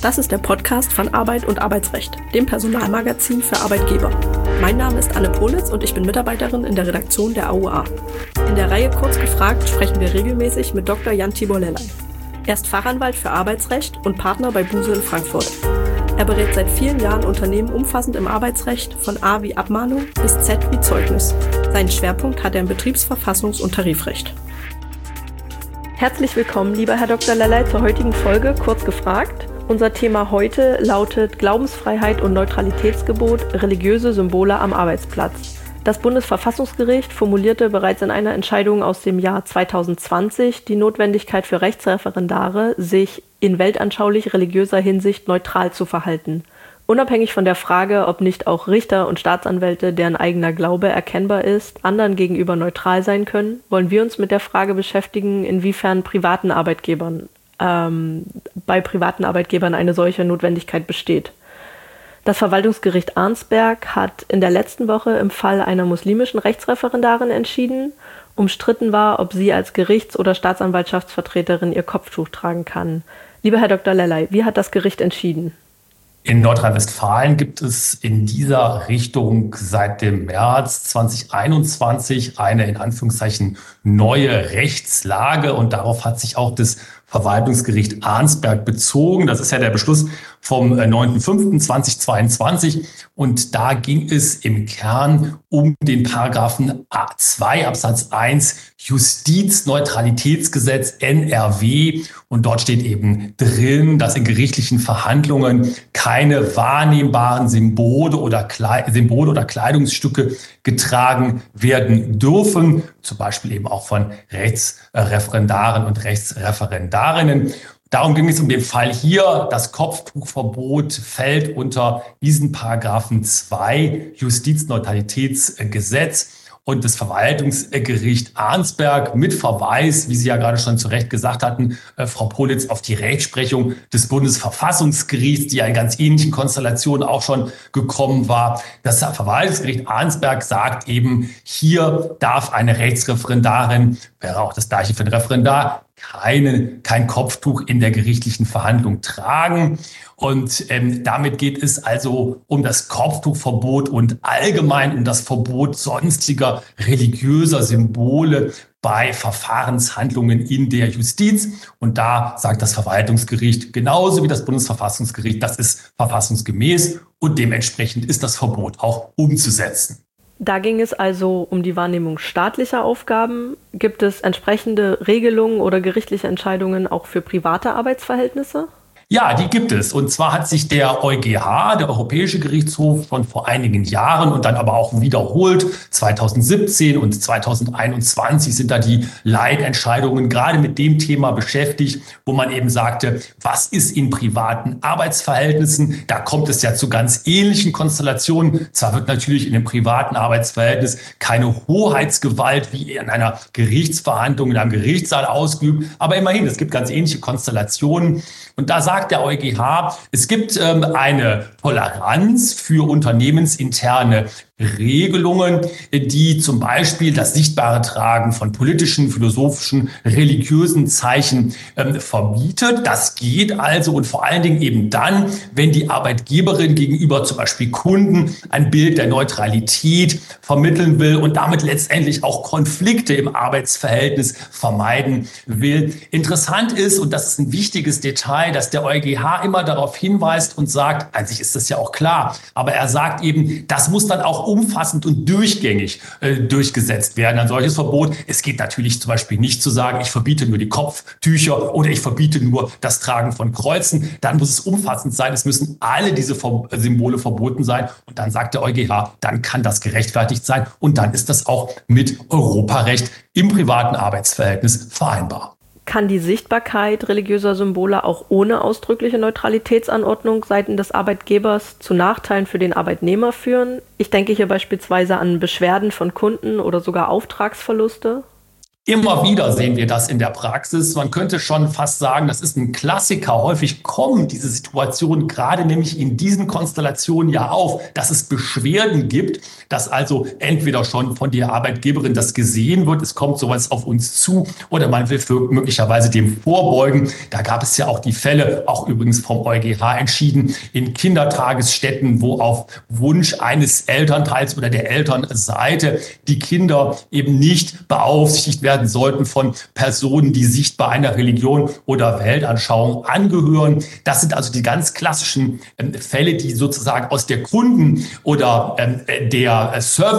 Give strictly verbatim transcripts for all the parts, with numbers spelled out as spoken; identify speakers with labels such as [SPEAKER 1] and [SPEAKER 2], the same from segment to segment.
[SPEAKER 1] Das ist der Podcast von Arbeit und Arbeitsrecht, dem Personalmagazin für Arbeitgeber. Mein Name ist Anne Politz und ich bin Mitarbeiterin in der Redaktion der A U A. In der Reihe Kurz gefragt sprechen wir regelmäßig mit Doktor Jan Tibor Lellay. Er ist Fachanwalt für Arbeitsrecht und Partner bei Buse in Frankfurt. Er berät seit vielen Jahren Unternehmen umfassend im Arbeitsrecht, von A wie Abmahnung bis Z wie Zeugnis. Seinen Schwerpunkt hat er im Betriebsverfassungs- und Tarifrecht. Herzlich willkommen, lieber Herr Doktor Lellay, zur heutigen Folge Kurz gefragt. Unser Thema heute lautet Glaubensfreiheit und Neutralitätsgebot, religiöse Symbole am Arbeitsplatz. Das Bundesverfassungsgericht formulierte bereits in einer Entscheidung aus dem Jahr zweitausendzwanzig die Notwendigkeit für Rechtsreferendare, sich in weltanschaulich religiöser Hinsicht neutral zu verhalten. Unabhängig von der Frage, ob nicht auch Richter und Staatsanwälte, deren eigener Glaube erkennbar ist, anderen gegenüber neutral sein können, wollen wir uns mit der Frage beschäftigen, inwiefern privaten Arbeitgebern, ähm, bei privaten Arbeitgebern eine solche Notwendigkeit besteht. Das Verwaltungsgericht Arnsberg hat in der letzten Woche im Fall einer muslimischen Rechtsreferendarin entschieden. Umstritten war, ob sie als Gerichts- oder Staatsanwaltschaftsvertreterin ihr Kopftuch tragen kann. Lieber Herr Doktor Lellay, wie hat das Gericht entschieden?
[SPEAKER 2] In Nordrhein-Westfalen gibt es in dieser Richtung seit dem März zweitausendeinundzwanzig eine in Anführungszeichen neue Rechtslage und darauf hat sich auch das Verwaltungsgericht Arnsberg bezogen. Das ist ja der Beschluss vom neunten fünften zweitausendzweiundzwanzig und da ging es im Kern um den Paragraphen zwei Absatz eins Justizneutralitätsgesetz N R W und dort steht eben drin, dass in gerichtlichen Verhandlungen keine wahrnehmbaren Symbole oder, Kle- Symbole oder Kleidungsstücke getragen werden dürfen, zum Beispiel eben auch von Rechtsreferendaren und Rechtsreferendarinnen. Darum ging es um den Fall hier. Das Kopftuchverbot fällt unter diesen Paragraphen zwei Justizneutralitätsgesetz. Und das Verwaltungsgericht Arnsberg mit Verweis, wie Sie ja gerade schon zu Recht gesagt hatten, äh, Frau Politz, auf die Rechtsprechung des Bundesverfassungsgerichts, die ja in ganz ähnlichen Konstellationen auch schon gekommen war. Das Verwaltungsgericht Arnsberg sagt eben, hier darf eine Rechtsreferendarin, wäre auch das gleiche für den Referendar, keine, kein Kopftuch in der gerichtlichen Verhandlung tragen. Und ähm, damit geht es also um das Kopftuchverbot und allgemein um das Verbot sonstiger religiöser Symbole bei Verfahrenshandlungen in der Justiz. Und da sagt das Verwaltungsgericht genauso wie das Bundesverfassungsgericht, das ist verfassungsgemäß und dementsprechend ist das Verbot auch umzusetzen.
[SPEAKER 1] Da ging es also um die Wahrnehmung staatlicher Aufgaben. Gibt es entsprechende Regelungen oder gerichtliche Entscheidungen auch für private Arbeitsverhältnisse?
[SPEAKER 2] Ja, die gibt es. Und zwar hat sich der EuGH, der Europäische Gerichtshof, schon vor einigen Jahren und dann aber auch wiederholt, zweitausendsiebzehn und zweitausendeinundzwanzig sind da die Leitentscheidungen gerade mit dem Thema beschäftigt, wo man eben sagte, was ist in privaten Arbeitsverhältnissen? Da kommt es ja zu ganz ähnlichen Konstellationen. Zwar wird natürlich in einem privaten Arbeitsverhältnis keine Hoheitsgewalt wie in einer Gerichtsverhandlung in einem Gerichtssaal ausgeübt, aber immerhin, es gibt ganz ähnliche Konstellationen. Und da sagt der EuGH, es gibt ähm, eine Toleranz für unternehmensinterne Regelungen, die zum Beispiel das sichtbare Tragen von politischen, philosophischen, religiösen Zeichen ähm, verbietet. Das geht also und vor allen Dingen eben dann, wenn die Arbeitgeberin gegenüber zum Beispiel Kunden ein Bild der Neutralität vermitteln will und damit letztendlich auch Konflikte im Arbeitsverhältnis vermeiden will. Interessant ist, und das ist ein wichtiges Detail, dass der EuGH immer darauf hinweist und sagt, an sich ist das ja auch klar, aber er sagt eben, das muss dann auch umfassend und durchgängig äh, durchgesetzt werden, ein solches Verbot. Es geht natürlich zum Beispiel nicht zu sagen, ich verbiete nur die Kopftücher oder ich verbiete nur das Tragen von Kreuzen. Dann muss es umfassend sein. Es müssen alle diese Ver- Symbole verboten sein. Und dann sagt der EuGH, dann kann das gerechtfertigt sein. Und dann ist das auch mit Europarecht im privaten Arbeitsverhältnis vereinbar.
[SPEAKER 1] Kann die Sichtbarkeit religiöser Symbole auch ohne ausdrückliche Neutralitätsanordnung seitens des Arbeitgebers zu Nachteilen für den Arbeitnehmer führen? Ich denke hier beispielsweise an Beschwerden von Kunden oder sogar Auftragsverluste.
[SPEAKER 2] Immer wieder sehen wir das in der Praxis. Man könnte schon fast sagen, das ist ein Klassiker. Häufig kommen diese Situationen gerade nämlich in diesen Konstellationen ja auf, dass es Beschwerden gibt, dass also entweder schon von der Arbeitgeberin das gesehen wird, es kommt sowas auf uns zu, oder man will für möglicherweise dem vorbeugen. Da gab es ja auch die Fälle, auch übrigens vom EuGH entschieden, in Kindertagesstätten, wo auf Wunsch eines Elternteils oder der Elternseite die Kinder eben nicht beaufsichtigt werden sollten von Personen, die sichtbar einer Religion oder Weltanschauung angehören. Das sind also die ganz klassischen ähm, Fälle, die sozusagen aus der Kunden- oder ähm, der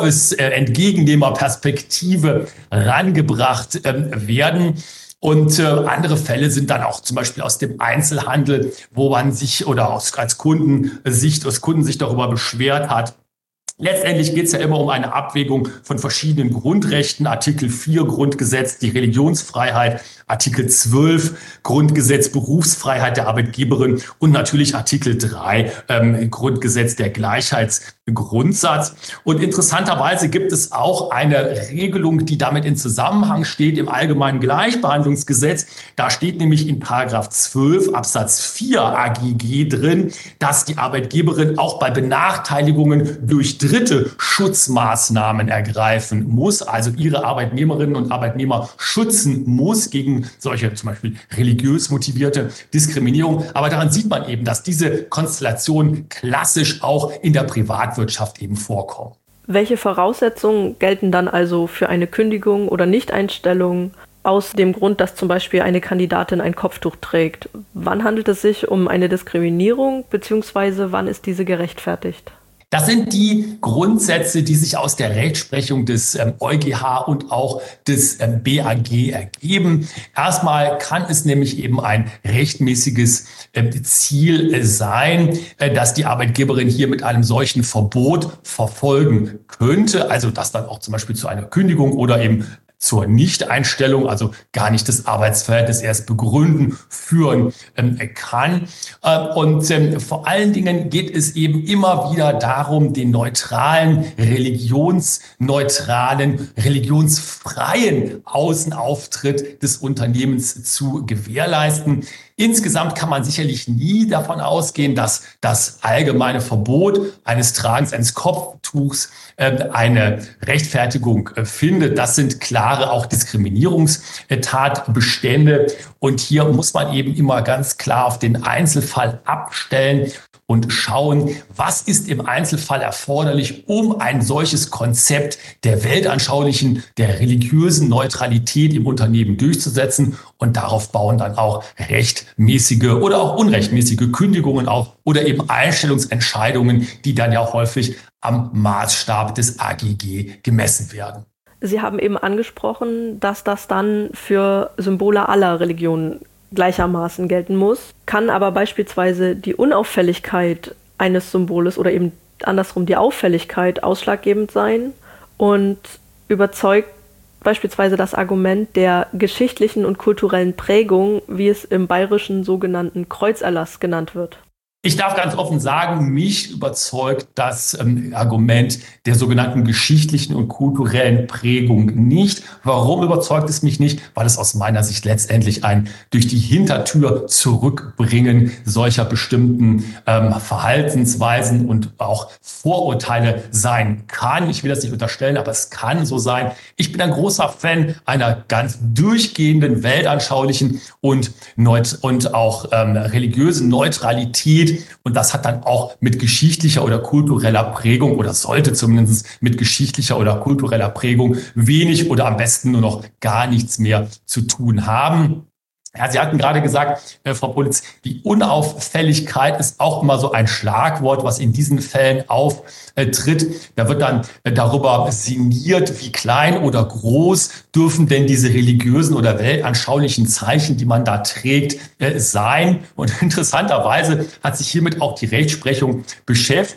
[SPEAKER 2] Service-Entgegennehmerperspektive rangebracht ähm, werden. Und äh, andere Fälle sind dann auch zum Beispiel aus dem Einzelhandel, wo man sich oder aus, als Kundensicht, aus Kundensicht darüber beschwert hat. Letztendlich geht es ja immer um eine Abwägung von verschiedenen Grundrechten. Artikel vier Grundgesetz, die Religionsfreiheit, Artikel zwölf Grundgesetz, Berufsfreiheit der Arbeitgeberin und natürlich Artikel drei ähm, Grundgesetz, der Gleichheitsgrundsatz. Und interessanterweise gibt es auch eine Regelung, die damit in Zusammenhang steht im Allgemeinen Gleichbehandlungsgesetz. Da steht nämlich in Paragraph zwölf Absatz vier A G G drin, dass die Arbeitgeberin auch bei Benachteiligungen durch Dritte Schutzmaßnahmen ergreifen muss, also ihre Arbeitnehmerinnen und Arbeitnehmer schützen muss gegen solche zum Beispiel religiös motivierte Diskriminierung. Aber daran sieht man eben, dass diese Konstellationen klassisch auch in der Privatwirtschaft eben vorkommen.
[SPEAKER 1] Welche Voraussetzungen gelten dann also für eine Kündigung oder Nichteinstellung aus dem Grund, dass zum Beispiel eine Kandidatin ein Kopftuch trägt? Wann handelt es sich um eine Diskriminierung, beziehungsweise wann ist diese gerechtfertigt?
[SPEAKER 2] Das sind die Grundsätze, die sich aus der Rechtsprechung des ähm, EuGH und auch des ähm, B A G ergeben. Erstmal kann es nämlich eben ein rechtmäßiges äh, Ziel äh, sein, äh, dass die Arbeitgeberin hier mit einem solchen Verbot verfolgen könnte. Also dass dann auch zum Beispiel zu einer Kündigung oder eben zur Nichteinstellung, also gar nicht das Arbeitsverhältnis erst begründen, führen ähm, kann. Äh, und ähm, vor allen Dingen geht es eben immer wieder darum, den neutralen, religionsneutralen, religionsfreien Außenauftritt des Unternehmens zu gewährleisten. Insgesamt kann man sicherlich nie davon ausgehen, dass das allgemeine Verbot eines Tragens eines Kopftuchs äh, eine Rechtfertigung äh, findet. Das sind klare auch Diskriminierungstatbestände. Und hier muss man eben immer ganz klar auf den Einzelfall abstellen und schauen, was ist im Einzelfall erforderlich, um ein solches Konzept der weltanschaulichen, der religiösen Neutralität im Unternehmen durchzusetzen. Und darauf bauen dann auch rechtmäßige oder auch unrechtmäßige Kündigungen auf oder eben Einstellungsentscheidungen, die dann ja häufig am Maßstab des A G G gemessen werden.
[SPEAKER 1] Sie haben eben angesprochen, dass das dann für Symbole aller Religionen gleichermaßen gelten muss, kann aber beispielsweise die Unauffälligkeit eines Symboles oder eben andersrum die Auffälligkeit ausschlaggebend sein und überzeugt beispielsweise das Argument der geschichtlichen und kulturellen Prägung, wie es im Bayerischen sogenannten Kreuzerlass genannt wird.
[SPEAKER 2] Ich darf ganz offen sagen, mich überzeugt das ähm, Argument der sogenannten geschichtlichen und kulturellen Prägung nicht. Warum überzeugt es mich nicht? Weil es aus meiner Sicht letztendlich ein durch die Hintertür zurückbringen solcher bestimmten ähm, Verhaltensweisen und auch Vorurteile sein kann. Ich will das nicht unterstellen, aber es kann so sein. Ich bin ein großer Fan einer ganz durchgehenden weltanschaulichen und, neut- und auch ähm, religiösen Neutralität. Und das hat dann auch mit geschichtlicher oder kultureller Prägung oder sollte zumindest mit geschichtlicher oder kultureller Prägung wenig oder am besten nur noch gar nichts mehr zu tun haben. Ja, Sie hatten gerade gesagt, äh, Frau Politz, die Unauffälligkeit ist auch immer so ein Schlagwort, was in diesen Fällen auftritt. Da wird dann äh, darüber sinniert, wie klein oder groß dürfen denn diese religiösen oder weltanschaulichen Zeichen, die man da trägt, äh, sein. Und interessanterweise hat sich hiermit auch die Rechtsprechung beschäftigt.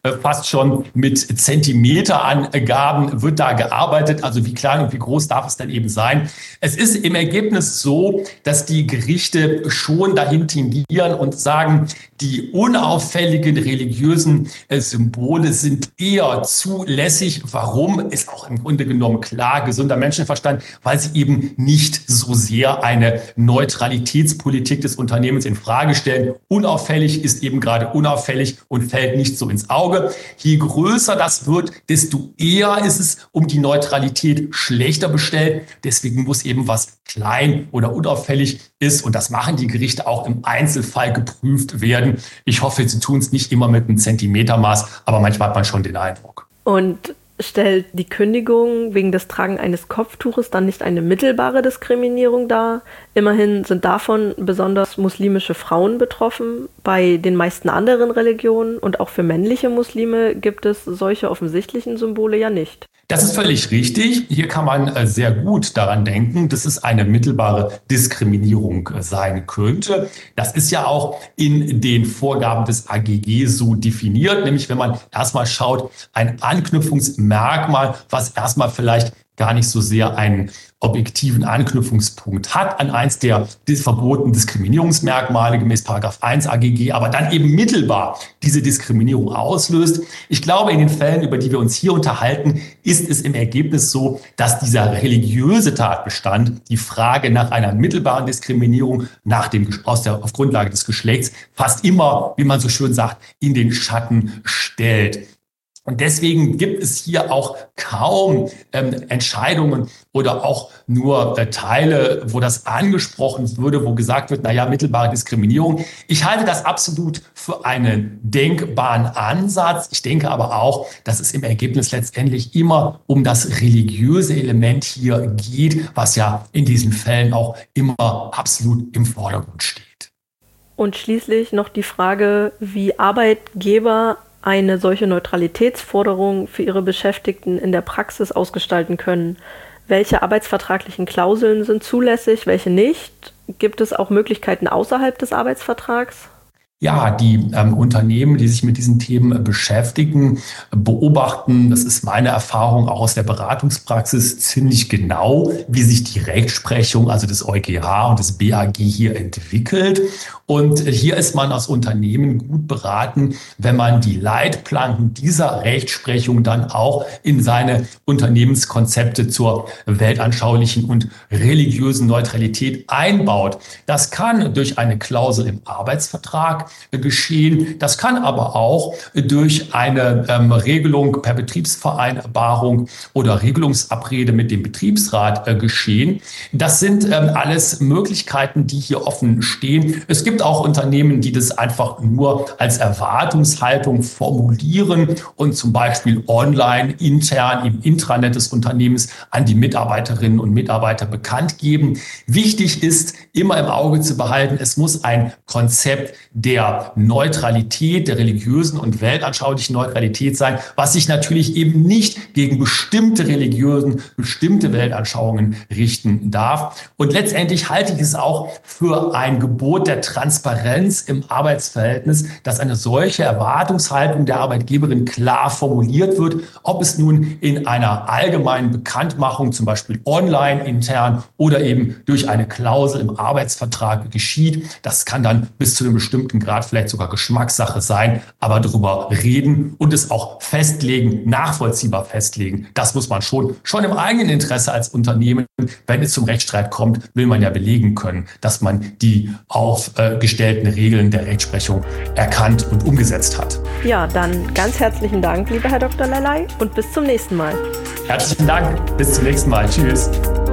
[SPEAKER 2] äh, fast schon mit Zentimeterangaben wird da gearbeitet. Also wie klein und wie groß darf es denn eben sein? Es ist im Ergebnis so, dass die Gerichte schon dahin tendieren und sagen, die unauffälligen religiösen äh, Symbole sind eher zulässig. Warum? Ist auch im Grunde genommen klar, gesunder Menschenverstand, weil sie eben nicht so sehr eine Neutralitätspolitik des Unternehmens in Frage stellen. Unauffällig ist eben gerade unauffällig und fällt nicht so ins Auge. Je größer das wird, desto eher ist es um die Neutralität schlechter bestellt. Deswegen muss eben was klein oder unauffällig ist, und das machen die Gerichte auch im Einzelfall, geprüft werden. Ich hoffe, sie tun es nicht immer mit einem Zentimetermaß, aber manchmal hat man schon den Eindruck.
[SPEAKER 1] Und stellt die Kündigung wegen des Tragen eines Kopftuches dann nicht eine mittelbare Diskriminierung dar? Immerhin sind davon besonders muslimische Frauen betroffen. Bei den meisten anderen Religionen und auch für männliche Muslime gibt es solche offensichtlichen Symbole ja nicht.
[SPEAKER 2] Das ist völlig richtig. Hier kann man sehr gut daran denken, dass es eine mittelbare Diskriminierung sein könnte. Das ist ja auch in den Vorgaben des A G G so definiert, nämlich wenn man erstmal schaut, ein Anknüpfungsmerkmal, was erstmal vielleicht gar nicht so sehr einen objektiven Anknüpfungspunkt hat an eins der verbotenen Diskriminierungsmerkmale gemäß Paragraph eins A G G, aber dann eben mittelbar diese Diskriminierung auslöst. Ich glaube, in den Fällen, über die wir uns hier unterhalten, ist es im Ergebnis so, dass dieser religiöse Tatbestand die Frage nach einer mittelbaren Diskriminierung nach dem, aus der, auf Grundlage des Geschlechts fast immer, wie man so schön sagt, in den Schatten stellt. Und deswegen gibt es hier auch kaum ähm, Entscheidungen oder auch nur äh, Teile, wo das angesprochen würde, wo gesagt wird, naja, mittelbare Diskriminierung. Ich halte das absolut für einen denkbaren Ansatz. Ich denke aber auch, dass es im Ergebnis letztendlich immer um das religiöse Element hier geht, was ja in diesen Fällen auch immer absolut im Vordergrund steht.
[SPEAKER 1] Und schließlich noch die Frage, wie Arbeitgeber eine solche Neutralitätsforderung für ihre Beschäftigten in der Praxis ausgestalten können. Welche arbeitsvertraglichen Klauseln sind zulässig, welche nicht? Gibt es auch Möglichkeiten außerhalb des Arbeitsvertrags?
[SPEAKER 2] Ja, die ähm, Unternehmen, die sich mit diesen Themen beschäftigen, beobachten, das ist meine Erfahrung auch aus der Beratungspraxis, ziemlich genau, wie sich die Rechtsprechung, also des EuGH und des B A G hier entwickelt. Und hier ist man als Unternehmen gut beraten, wenn man die Leitplanken dieser Rechtsprechung dann auch in seine Unternehmenskonzepte zur weltanschaulichen und religiösen Neutralität einbaut. Das kann durch eine Klausel im Arbeitsvertrag geschehen. Das kann aber auch durch eine ähm, Regelung per Betriebsvereinbarung oder Regelungsabrede mit dem Betriebsrat äh, geschehen. Das sind ähm, alles Möglichkeiten, die hier offen stehen. Es gibt auch Unternehmen, die das einfach nur als Erwartungshaltung formulieren und zum Beispiel online, intern im Intranet des Unternehmens an die Mitarbeiterinnen und Mitarbeiter bekannt geben. Wichtig ist, immer im Auge zu behalten, es muss ein Konzept der Neutralität, der religiösen und weltanschaulichen Neutralität sein, was sich natürlich eben nicht gegen bestimmte Religiösen, bestimmte Weltanschauungen richten darf. Und letztendlich halte ich es auch für ein Gebot der Transparenz im Arbeitsverhältnis, dass eine solche Erwartungshaltung der Arbeitgeberin klar formuliert wird, ob es nun in einer allgemeinen Bekanntmachung, zum Beispiel online, intern oder eben durch eine Klausel im Arbeitsvertrag geschieht. Das kann dann bis zu einem bestimmten Grad vielleicht sogar Geschmackssache sein, aber darüber reden und es auch festlegen, nachvollziehbar festlegen, das muss man schon, schon im eigenen Interesse als Unternehmen, wenn es zum Rechtsstreit kommt, will man ja belegen können, dass man die aufgestellten Regeln der Rechtsprechung erkannt und umgesetzt hat.
[SPEAKER 1] Ja, dann ganz herzlichen Dank, lieber Herr Doktor Leley, und bis zum nächsten Mal.
[SPEAKER 2] Herzlichen Dank, bis zum nächsten Mal. Tschüss.